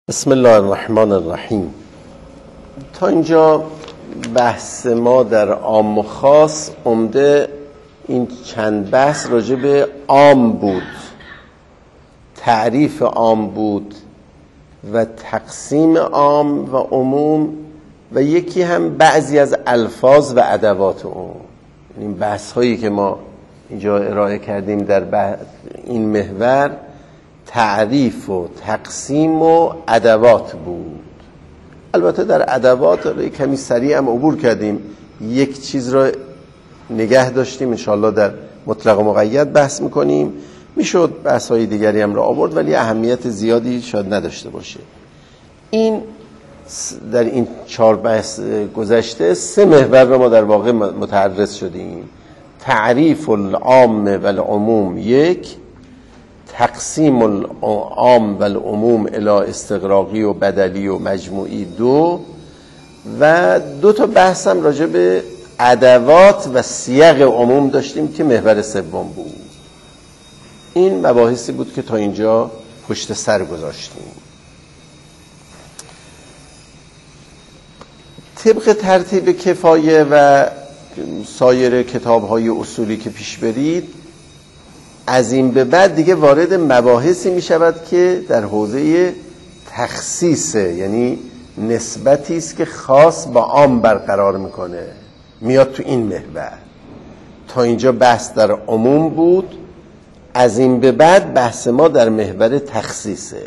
بسم الله الرحمن الرحیم. تا اینجا بحث ما در عام و خاص عمده این چند بحث راجع به عام بود، تعریف عام بود و تقسیم عام و عموم و یکی هم بعضی از الفاظ و ادوات عموم. این بحث هایی که ما اینجا ارائه کردیم در این محور تعریف و تقسیم و ادوات بود. البته در ادوات کمی سریع هم عبور کردیم، یک چیز را نگه داشتیم، انشاءالله در مطلق و مقید بحث میکنیم. میشد بحث های دیگری هم را آورد ولی اهمیت زیادی شاید نداشته باشه. این در این 4 بحث گذشته 3 محور را ما در واقع متعرض شدیم: تعریف العام و العموم 1، تقسیم العام و العموم الی استغراقی و بدلی و مجموعی 2، و 2 تا بحث هم راجع به ادوات و سیاق عموم داشتیم که محور 3 بود. این مباحثی بود که تا اینجا پشت سر گذاشتیم. طبق ترتیب کفایه و سایر کتاب‌های اصولی که پیش برید، از این به بعد دیگه وارد مباحثی می شود که در حوزه تخصیصه، یعنی نسبتی است که خاص با عام برقرار میکنه، میاد تو این محور. تا اینجا بحث در عموم بود، از این به بعد بحث ما در محور تخصیصه.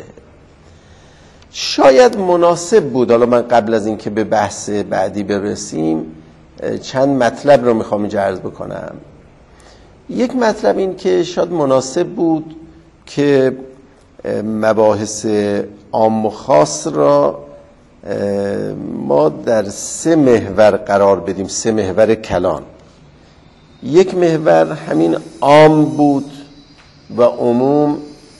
شاید مناسب بود، حالا من قبل از اینکه به بحث بعدی برسیم چند مطلب رو میخوام اینجا عرض بکنم. یک مطلب این که شاید مناسب بود که مباحث عام و خاص را ما در 3 محور قرار بدیم، 3 محور کلان. یک محور همین عام بود و عموم،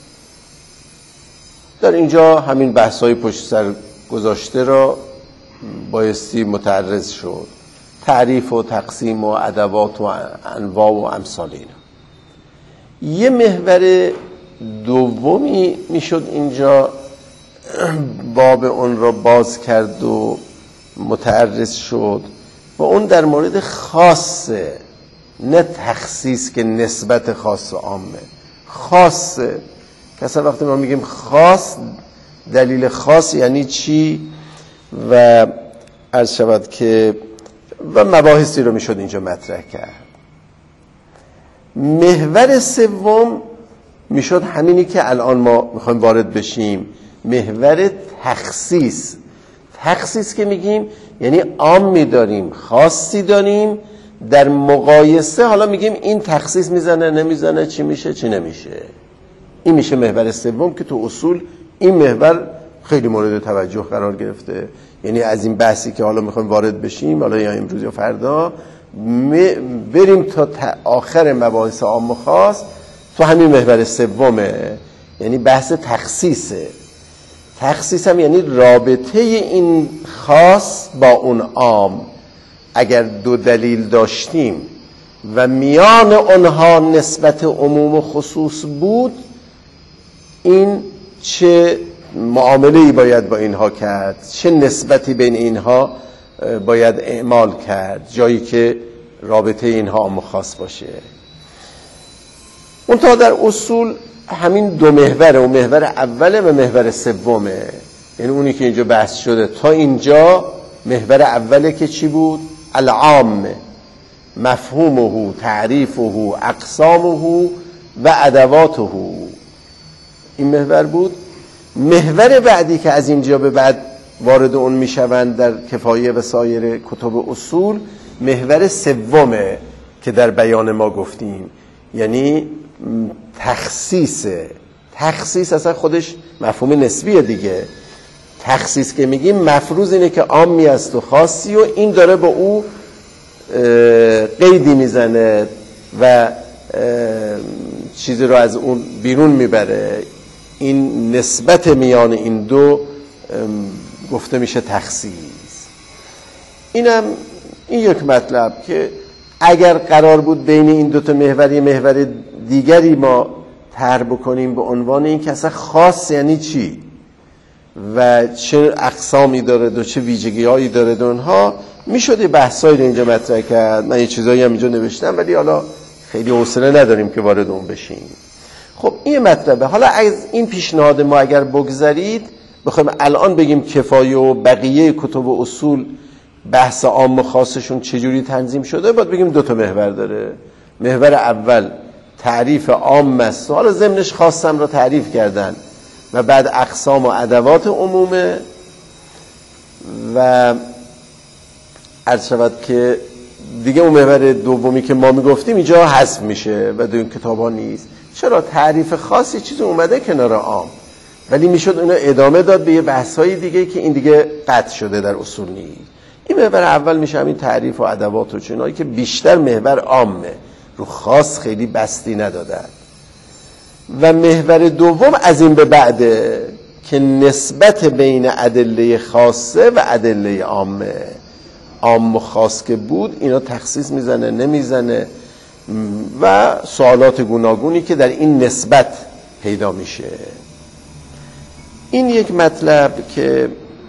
در اینجا همین بحث‌های پشت سر گذاشته را بایستی متعرض شد: تعریف و تقسیم و ادوات و انواع و امثال اینا. یه محور دومی میشد اینجا باب اون را باز کرد و متعرض شد و اون در مورد خاصه، نه تخصیص که نسبت خاص و عامه. خاصه که اصلا وقتی ما میگیم خاص، دلیل خاص یعنی چی و عرض شود که و مباحثی رو میشد اینجا مطرح کرد. محور 3 میشد همینی که الان ما میخوایم وارد بشیم، محور تخصیص. تخصیص که میگیم یعنی عامی داریم، خاصی داریم، در مقایسه حالا میگیم این تخصیص میزنه نمیزنه، چی میشه چی نمیشه. این میشه محور 3 که تو اصول این محور خیلی مورد توجه قرار گرفته. یعنی از این بحثی که حالا میخوایم وارد بشیم، حالا یا امروز یا فردا، بریم تا آخر مباحث عام و خاص تو همین محور 3، یعنی بحث تخصیصه. تخصیص هم یعنی رابطه این خاص با اون عام. اگر 2 دلیل داشتیم و میان اونها نسبت عموم و خصوص بود، این چه معامله‌ای باید با اینها کرد، چه نسبتی بین اینها باید اعمال کرد، جایی که رابطه اینها عام و خاص باشه. اون تا در اصول همین 2 محوره، اون محور اوله و محور 3، یعنی اونی که اینجا بحث شده تا اینجا محور اوله که چی بود؟ العام، مفهومه، تعریفه، اقسامه و ادواته. این محور بود. محور بعدی که از اینجا به بعد وارد اون میشوند در کفایه و سایر کتب اصول، محور 3 که در بیان ما گفتیم، یعنی تخصیصه. تخصیص اصلا خودش مفهوم نسبیه دیگه. تخصیص که میگیم مفروض اینه که عامی است و خاصی و این داره با او قیدی میزنه و چیزی رو از اون بیرون میبره. این نسبت میان این 2 گفته میشه تخصیص. این یک مطلب که اگر قرار بود بین این 2 تا محور محور دیگری ما طرح بکنیم به عنوان این که اصلا خاص یعنی چی، و چه اقسامی داره و چه ویژگی هایی داره و اونها میشد بحثایی رو اینجا مطرح کرد. من یه چیزایی هم اینجا نوشتم ولی حالا خیلی حوصله نداریم که وارد اون بشیم. خب این مطلبه. حالا از این پیشنهاد ما اگر بگذرید بخوایم الان بگیم کفایه و بقیه کتب و اصول بحث عام و خاصشون چجوری تنظیم شده، باید بگیم دو تا محور داره. محور اول تعریف عام است، حالا ضمنش خاصم رو تعریف کردن و بعد اقسام و ادوات عمومه و عرض شود که دیگه اون محور دومی که ما میگفتیم اینجا حذف میشه و در این کتاب ها نیست. چرا؟ تعریف خاصی چیزی اومده کنار عام، ولی میشد اونو ادامه داد به یه بحث‌های دیگه که این دیگه قطع شده در اصول نیست. این محور اول میشه همین تعریف و ادوات و چنایی که بیشتر محور عامه، رو خاص خیلی بستی ندادن. و محور دوم از این به بعده که نسبت بین ادله خاصه و ادله عامه، عام و خاص که بود اینا تخصیص میزنه نمیزنه و سوالات گوناگونی که در این نسبت پیدا میشه. این یک مطلب که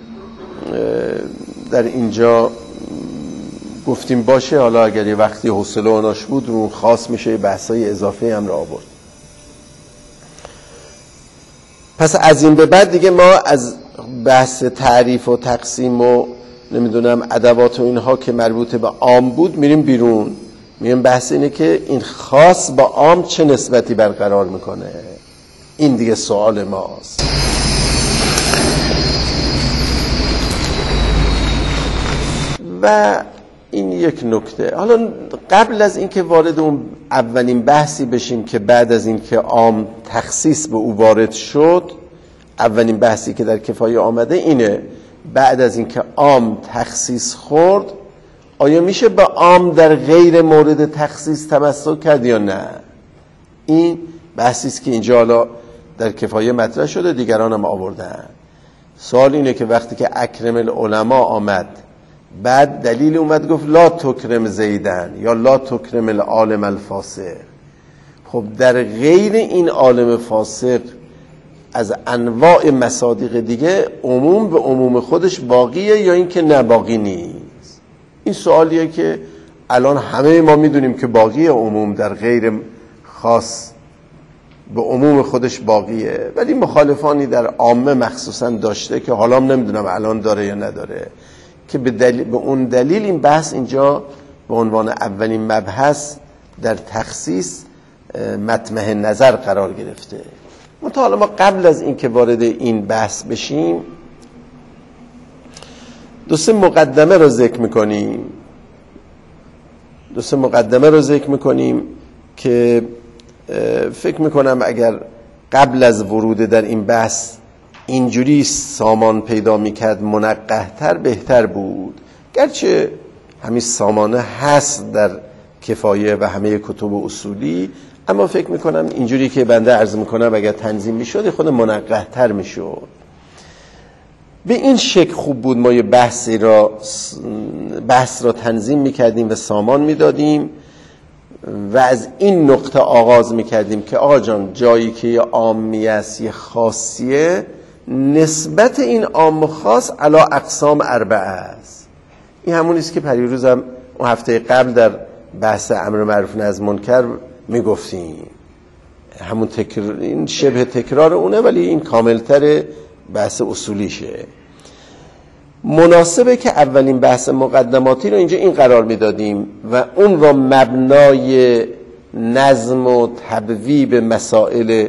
در اینجا گفتیم باشه. حالا اگر یه وقتی حوصله و ناش بود رو خاص میشه بحثای اضافه هم را آورد. پس از این به بعد دیگه ما از بحث تعریف و تقسیم و نمیدونم ادوات و اینها که مربوط به عام بود میریم بیرون. میریم بحث اینه که این خاص با عام چه نسبتی برقرار میکنه. این دیگه سوال ماست. و این یک نکته. حالا قبل از اینکه وارد اون اولین بحثی بشیم که بعد از اینکه عام تخصیص به او وارد شد، اولین بحثی که در کفایه آمده اینه بعد از اینکه عام تخصیص خورد آیا میشه به عام در غیر مورد تخصیص تمسک کرد یا نه؟ این بحثی است که اینجا حالا در کفایه مطرح شده، دیگران هم آوردن. سوال اینه که وقتی که اکرم العلماء آمد بعد دلیل اومد گفت لا تکرم زیدن یا لا تکرم العالم الفاسق، خب در غیر این عالم فاسق از انواع مصادیق دیگه عموم به عموم خودش باقیه یا این که نه باقی نیست؟ این سوالیه که الان همه ما میدونیم که باقیه، عموم در غیر خاص به عموم خودش باقیه، ولی مخالفانی در عامه مخصوصا داشته که حالا هم نمیدونم الان داره یا نداره که به اون دلیل این بحث اینجا به عنوان اولین مبحث در تخصیص مطمح نظر قرار گرفته. حالا ما قبل از این که وارد این بحث بشیم دو سه مقدمه رو ذکر میکنیم که فکر میکنم اگر قبل از ورود در این بحث اینجوری سامان پیدا میکرد منقح‌تر بهتر بود. گرچه همین سامانه هست در کفایه و همه کتب اصولی، اما فکر میکنم اینجوری که بنده عرض میکنم اگر تنظیم میشد خود منقح‌تر میشد. به این شکل خوب بود ما یه بحث را تنظیم میکردیم و سامان میدادیم و از این نقطه آغاز میکردیم که آقا جان جایی که یه عامی است یه خاصیه، نسبت این عام و خاص علی اقسام اربعه است. این همون است که پریروزم اون هفته قبل در بحث امر معروف نهی از منکر میگفتیم. همون این شبه تکرار اونه ولی این کاملتر بحث اصولیشه. مناسبه که اولین بحث مقدماتی رو اینجا این قرار میدادیم و اون رو مبنای نظم و تبویب مسائل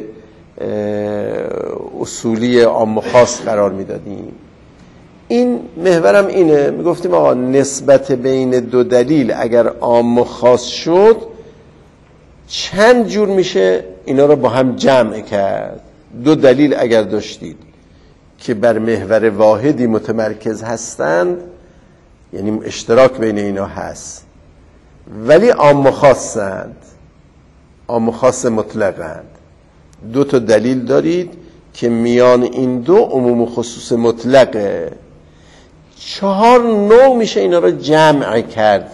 اصولی عام و خاص قرار میدادیم. این محورم اینه، میگفتیم آقا نسبت بین دو دلیل اگر عام و خاص شد چند جور میشه اینا رو با هم جمع کرد. دو دلیل اگر داشتید که بر محور واحدی متمرکز هستند، یعنی اشتراک بین اینا هست ولی عام و خاصند، عام و خاص مطلقند، دو تا دلیل دارید که میان این دو عموم و خصوص مطلقه، 4 نوع میشه اینا رو جمع کرد.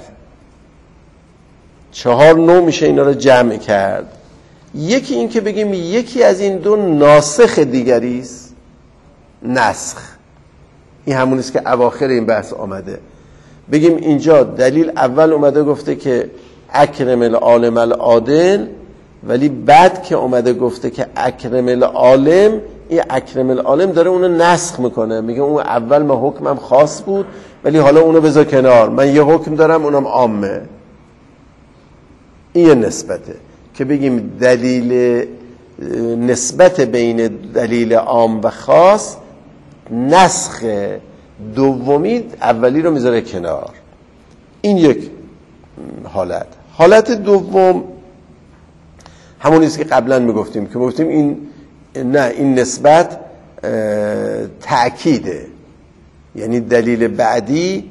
4 نوع میشه اینا رو جمع کرد. یکی این که بگیم یکی از این دو ناسخ دیگری است، نسخ. این همونیست که اواخر این بحث آمده. بگیم اینجا دلیل اول اومده گفته که اکرم العالم العادل، ولی بعد که اومده گفته که اکرم العالم، این اکرم العالم داره اونو نسخ میکنه، میگه اون اول من حکمم خاص بود ولی حالا اونو بذار کنار، من یه حکم دارم اونم عامه. این یه نسبته که بگیم دلیل نسبت بین دلیل عام و خاص نسخ، دومی اولی رو میذاره کنار. این یک حالت. حالت دوم همونیست که قبلا میگفتیم که گفتیم این نسبت تأکیده، یعنی دلیل بعدی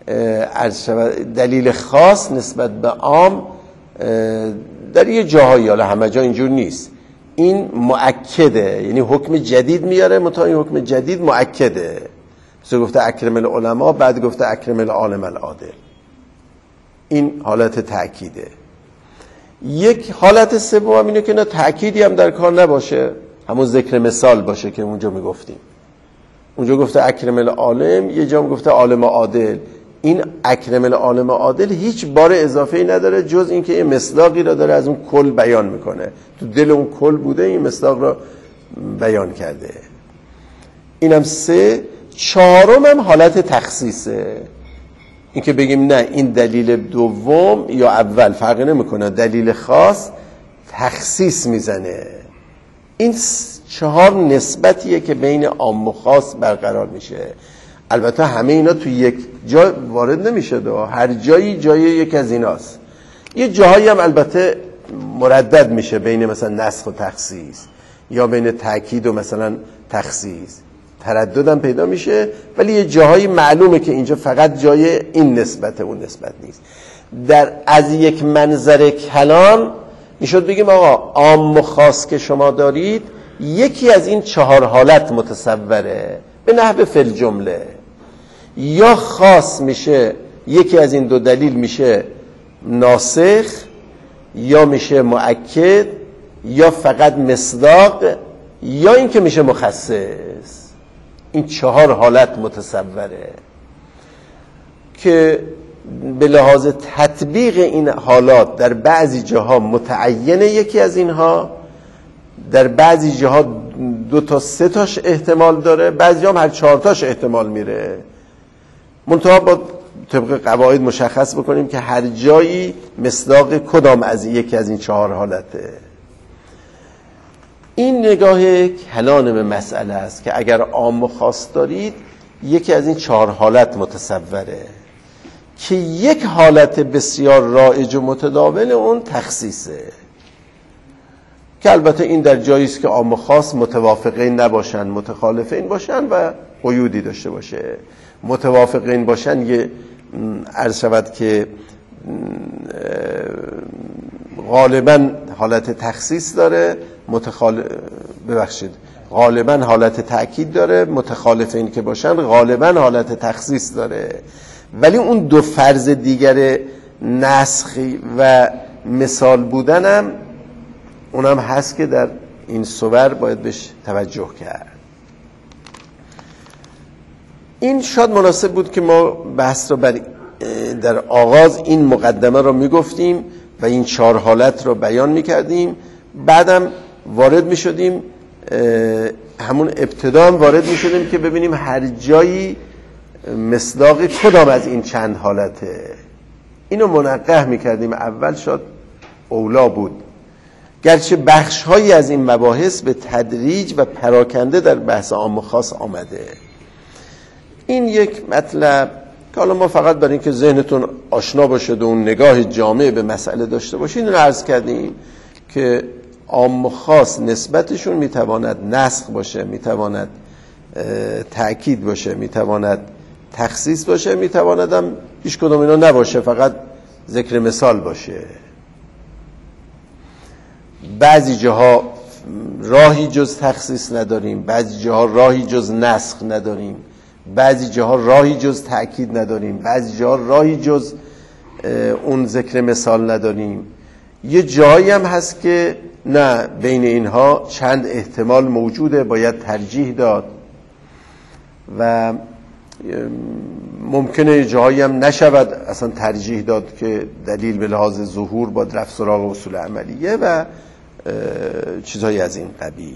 دلیل خاص نسبت به عام در یه جاهایی، حالا همه جا اینجور نیست، این مؤکده، یعنی حکم جدید میاره، منتها این حکم جدید مؤکده. مثل گفته اکرم العلماء، بعد گفته اکرم العالم العادل. این حالت تأکیده. یک حالت سوم اینه که نه تأکیدی هم در کار نباشه، همون ذکر مثال باشه که اونجا میگفتیم. اونجا گفته اکرم العالم، یه جا گفته عالم عادل. این اکرم العالم عادل هیچ بار اضافه‌ای نداره جز اینکه یه مصداقی را داره از اون کل بیان میکنه، تو دل اون کل بوده این مصداق را بیان کرده. اینم سه. چهارم هم حالت تخصیصه، این که بگیم نه این دلیل دوم یا اول فرقی نمیکنه، دلیل خاص تخصیص میزنه. این چهار نسبتیه که بین عام و خاص برقرار میشه. البته همه اینا تو یک جا وارد نمیشه، هر جایی جای یک از ایناست. یه جاهایی هم البته مردد میشه بین مثلا نسخ و تخصیص، یا بین تأکید و مثلا تخصیص ترددم پیدا میشه، ولی یه جاهایی معلومه که اینجا فقط جای این نسبت، اون نسبت نیست. از یک منظر کلام میشد بگیم آقا عام و خاص که شما دارید یکی از این چهار حالت متصوره به نحو فی الجمله. یا خاص میشه یکی از این دو دلیل میشه ناسخ، یا میشه مؤکد، یا فقط مصداق، یا این که میشه مخصص. این چهار حالت متصوره که به لحاظ تطبیق این حالات در بعضی جاها متعینه یکی از اینها، در بعضی جاها 2 تا 3 تاش احتمال داره، بعضی هم هر 4 تاش احتمال میره. منتها با طبق قواعد مشخص بکنیم که هر جایی مصداق کدام از یکی از این 4 حالته. این نگاه کلان به مسئله است که اگر عام و خاص دارید یکی از این 4 حالت متصوره که یک حالت بسیار رایج و متداول اون تخصیصه، که البته این در جایی است که عام و خاص متوافقین نباشن، متخالفین باشن و قیودی داشته باشه. متوافقین باشن یه عرض شود که غالبا حالت تخصیص داره، غالبا حالت تأکید داره، متخالفین که باشن غالبا حالت تخصیص داره. ولی اون 2 فرض دیگر نسخی و مثال بودنم اونم هست که در این صور باید بهش توجه کرد. این شاید مناسب بود که ما بحث رو در آغاز این مقدمه رو میگفتیم و این 4 حالت رو بیان میکردیم، بعدم وارد میشدیم، همون ابتدا هم وارد میشدیم که ببینیم هر جایی مصداق کدام از این چند حالته. اینو منقح میکردیم اول، شاید اولا بود، گرچه بخش هایی از این مباحث به تدریج و پراکنده در بحث عام و خاص آمده. این یک مطلب که حالا ما فقط برای اینکه ذهنتون آشنا باشه و اون نگاه جامع به مسئله داشته باشین رو عرض کردیم که عام و خاص نسبتشون میتواند نسخ باشه، میتواند تأکید باشه، میتواند تخصیص باشه، میتواند هم هیچ کدوم اینا نباشه، فقط ذکر مثال باشه. بعضی جاها راهی جز تخصیص نداریم، بعضی جاها راهی جز نسخ نداریم، بعضی جاها راهی جز تأکید نداریم، بعضی جاها راهی جز اون ذکر مثال نداریم. یه جایی هم هست که نه، بین اینها چند احتمال موجوده، باید ترجیح داد. و ممکنه جاهایی هم نشود اصلا ترجیح داد که دلیل به لحاظ ظهور با رفت سراغ اصول عملیه و چیزهایی از این قبیل.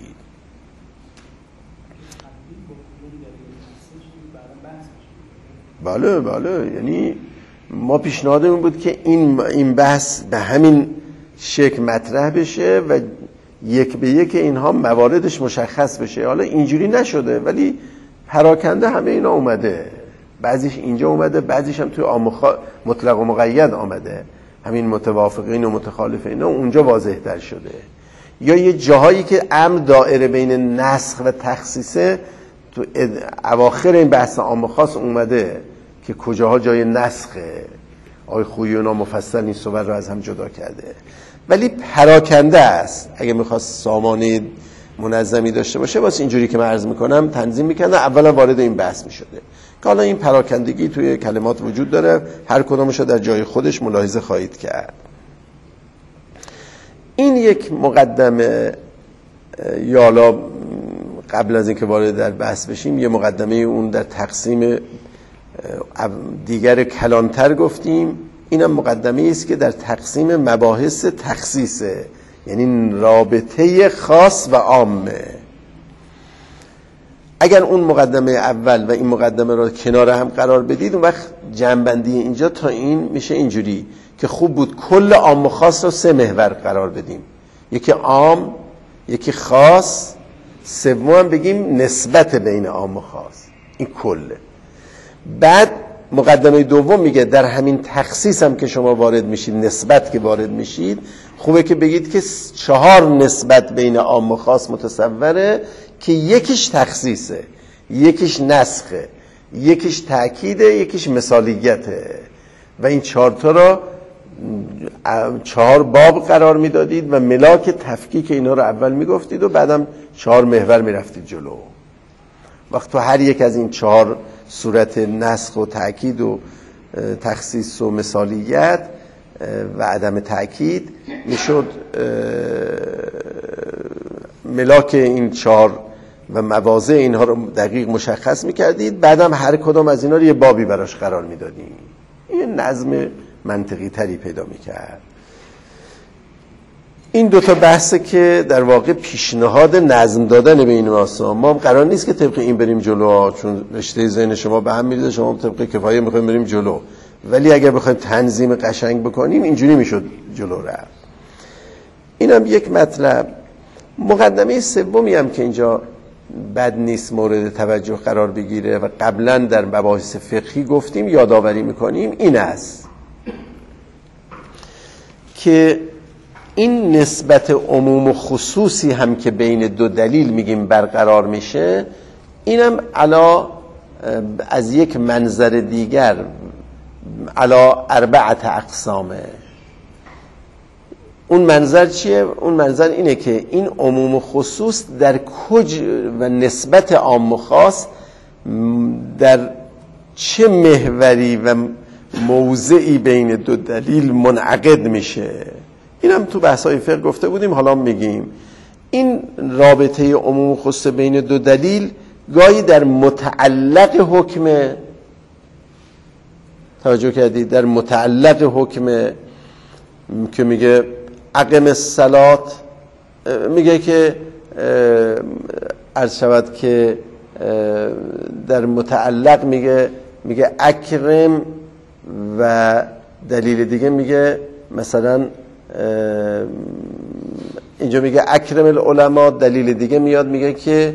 بله یعنی ما پیشنهادمون بود که این بحث به همین شکل مطرح بشه و یک به یک اینها مواردش مشخص بشه. حالا اینجوری نشده ولی پراکنده همه اینا اومده، بعضیش اینجا اومده، بعضیش هم توی مطلق و مقید آمده، همین متوافقین و متخالف اینا اونجا واضح تر شده. یا یه جاهایی که امر دائره بین نسخ و تخصیصه تو اواخر این بحث عام خاص اومده که کجاها جای نسخه. آقای خویی اونا مفصل این صور رو از هم جدا کرده، ولی پراکنده است. اگه میخواست سامانه منظمی داشته باشه واسه اینجوری که من عرض میکنم تنظیم میکنه، اولا وارد این بحث میشده که حالا این پراکندگی توی کلمات وجود داره، هر کدامش رو در جای خودش ملاحظه خواهید کرد. این یک مقدمه، یا حالا قبل از اینکه وارد در بحث بشیم یه مقدمه اون در تقسیم دیگر کلانتر گفتیم. اینم مقدمه است که در تقسیم مباحث تخصیصه، یعنی رابطه خاص و عامه. اگر اون مقدمه اول و این مقدمه را کنار هم قرار بدید اون وقت جمع‌بندی اینجا تا این میشه اینجوری که خوب بود کل عام و خاص رو 3 محور قرار بدیم، یکی عام، یکی خاص، سوم هم بگیم نسبت بین عام و خاص. این کله. بعد مقدمه دوم میگه در همین تخصیص هم که شما وارد میشید، نسبت که وارد میشید، خوبه که بگید که 4 نسبت بین عام و خاص متصوره که یکیش تخصیصه، یکیش نسخه، یکیش تأکیده، یکیش مثالیته و این 4 تا را 4 باب قرار میدادید و ملاک تفکیک اینا رو اول میگفتید و بعدم 4 محور میرفتید جلو. وقت تو هر یک از این 4 صورت نسخ و تأکید و تخصیص و مثالیت و عدم تأکید میشد ملاک این 4 و مواضع اینها رو دقیق مشخص میکردید، بعدم هر کدام از اینا رو یه بابی براش قرار میدادیم. این نظم منطقی تری پیدا میکرد. این 2 تا بحثه که در واقع پیشنهاد نظم دادن به این واسه ما قرار نیست که طبق این بریم جلو، چون رشته ذهن شما به هم میریزه، شما طبق کفایه میخوایم بریم جلو، ولی اگر بخوایم تنظیم قشنگ بکنیم اینجوری میشد جلو رفت. اینم یک مطلب. مقدمه سومی هم که اینجا بد نیست مورد توجه قرار بگیره و قبلا در مباحث فقهی گفتیم، یادآوری میکنیم، این است که این نسبت عموم و خصوصی هم که بین 2 دلیل میگیم برقرار میشه، اینم از یک منظر دیگر علا 4 اقسامه. اون منظر چیه؟ اون منظر اینه که این عموم و خصوص در کج و نسبت عام و خاص در چه محوری و موضعی بین 2 دلیل منعقد میشه. اینم تو بحث‌های فقه گفته بودیم، حالا میگیم. این رابطه عموم و خصوص بین 2 دلیل گاهی در متعلق حکم، توجه کردید، در متعلق حکم که میگه اقم الصلات، میگه که عرض شود که در متعلق میگه اکرم، و دلیل دیگه میگه مثلا اینجا میگه اکرم العلماء، دلیل دیگه میاد میگه که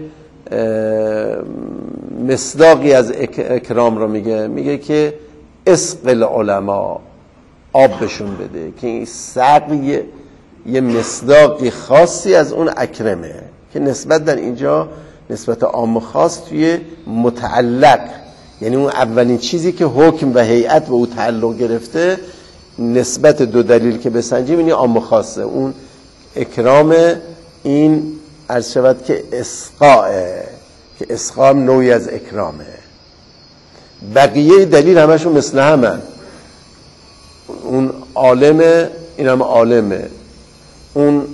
مصداقی از اکرام رو میگه که اسق العلماء، آب بهشون بده، که این سقی یه مصداقی خاصی از اون اکرمه که نسبت در اینجا نسبت عام خاص توی متعلق، یعنی اون اولین چیزی که حکم و هیئت به او تعلق گرفته، نسبت 2 دلیل که بسنجیم اینی عام خاصه. اون اکرام، این عرض شود که اسقاءه، که اسقاء هم نوعی از اکرامه. بقیه دلیل همشون مثل همه، اون عالمه اینم عالمه، اون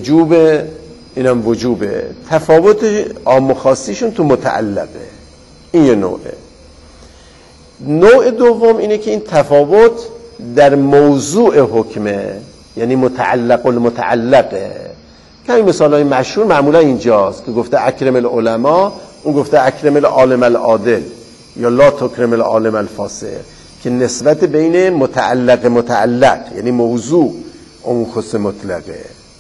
وجوبه اینم وجوبه، تفاوت عام و خاصیشون تو متعلقه. این یه نوعه. نوع دوم اینه که این تفاوت در موضوع حکمه، یعنی متعلق المتعلقه. کمی مثالای مشهور معمولا اینجاست که گفته اکرم العلماء، اون گفته اکرم العالم العادل یا لا تکرم العالم الفاسق، که نسبت بین متعلق یعنی موضوع اون خص مطلقه.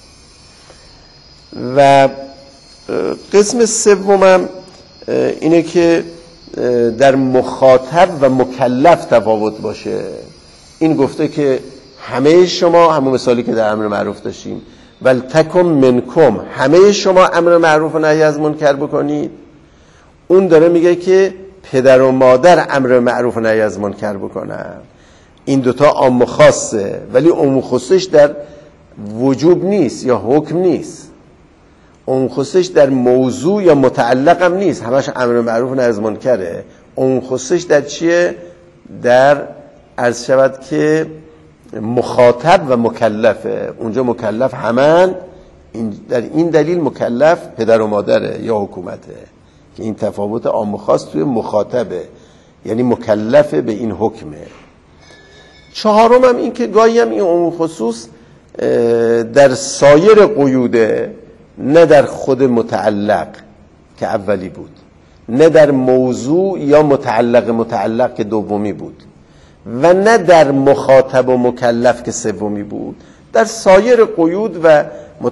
و قسم سومم اینه که در مخاطب و مکلف تفاوت باشه. این گفته که همه شما، همون مثالی که در امر معروف داشتیم، ولتکن منکم، همه شما امر معروف و نهی از منکر بکنید. اون داره میگه که پدر و مادر امر معروف و نهی از منکر بکنن. این دوتا عام و خاصه، ولی عموم خصوصش در وجوب نیست یا حکم نیست. عموم خصوصش در موضوع یا متعلق هم نیست، همش امر معروف و نهی از منکره. عموم خصوصش در چیه؟ در عرض شود که مخاطب و مکلفه. اونجا مکلف همن، در این دلیل مکلف پدر و مادره یا حکومته، که این تفاوت عام و خاص توی مخاطبه، یعنی مکلف به این حکمه. چهارم هم این که گاهی هم این عموم خصوص در سایر قیوده، نه در خود متعلق که اولی بود، نه در موضوع یا متعلق که دومی بود، و نه در مخاطب و مکلف که سومی بود. در سایر قیود و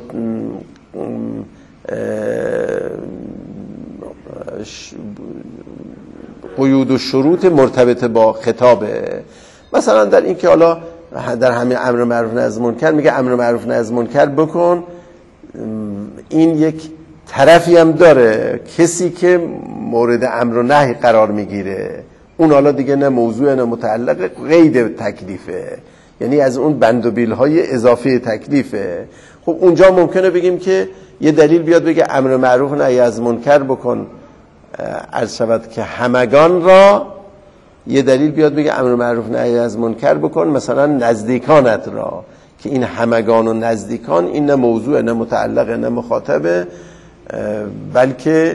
قیود و شروط مرتبط با خطابه. مثلا در این که حالا در همین امر معروف نهی از منکر میگه امر معروف نهی از منکر بکن، این یک طرفی هم داره، کسی که مورد امر و نهی قرار میگیره اون حالا دیگه نه موضوع نه متعلق، قید تکلیفه، یعنی از اون بند و بیل‌های اضافه تکلیفه. خب اونجا ممکنه بگیم که یه دلیل بیاد بگه امر معروف نهی از منکر بکن عرض شود که همگان را، یه دلیل بیاد بگه امر معروف نهی از منکر بکن مثلا نزدیکانت را، که این همگان و نزدیکان این نه موضوع نه متعلق نه مخاطبه، بلکه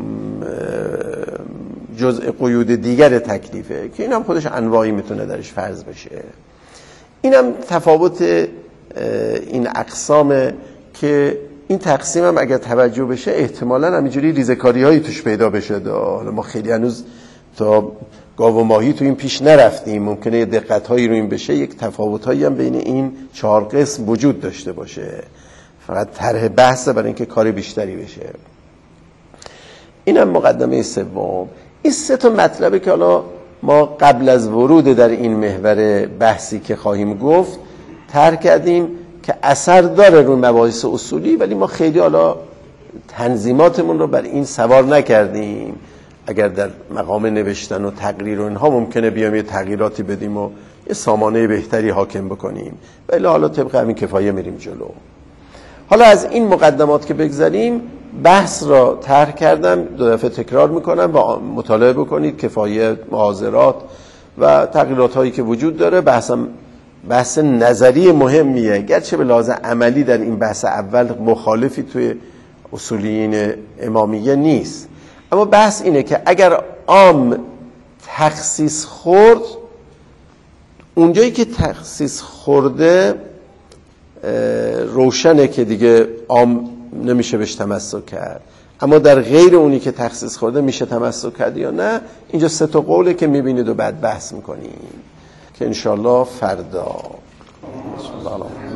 جزء قیود دیگر تکلیفه، که این هم خودش انواعی میتونه درش فرض بشه. این هم تفاوت این اقسامه که این تقسیم هم اگر توجه بشه احتمالاً همینجوری ریزکاری هایی توش پیدا بشه. حالا ما خیلی هنوز تا گاو و ماهی تو این پیش نرفتیم، ممکنه یه دقت هایی رو این بشه، یک تفاوت هایی هم بین این 4 قسم وجود داشته باشه، فقط طرح بحثه برای اینکه کار بیشتری بشه. اینم مقدمه سوم. این 3 تا مطلبه که حالا ما قبل از ورود در این محور بحثی که خواهیم گفت طرح کردیم که اثر داره روی مباحث اصولی، ولی ما خیلی حالا تنظیماتمون رو بر این سوار نکردیم. اگر در مقام نوشتن و تقریر و اینها ممکنه بیام یه تغییراتی بدیم و یه سامانه بهتری حاکم بکنیم، ولی حالا طبق همین کفایه میریم جلو. حالا از این مقدمات که بگذاریم، بحث را طرح کردم، 2 دفعه تکرار میکنم و مطالعه بکنید کفایه، محاضرات و تغییرات هایی که وجود داره. بحث نظری مهمیه، گرچه به لحاظ عملی در این بحث اول مخالفی توی اصولیین امامیه نیست، اما بحث اینه که اگر عام تخصیص خورد، اونجایی که تخصیص خورده روشنه که دیگه عام نمیشه بهش تمسک کرد، اما در غیر اونی که تخصیص خورده میشه تمسک کرد یا نه. اینجا 3 تا قوله که میبینید و بعد بحث میکنیم که انشالله فردا.